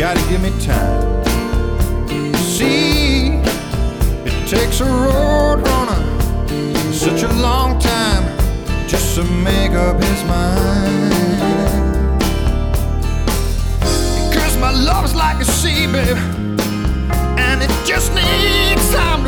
gotta give me time. See, it takes a road runner such a long time just to make up his mind. Cause my love's like a sea, babe, and it just needs time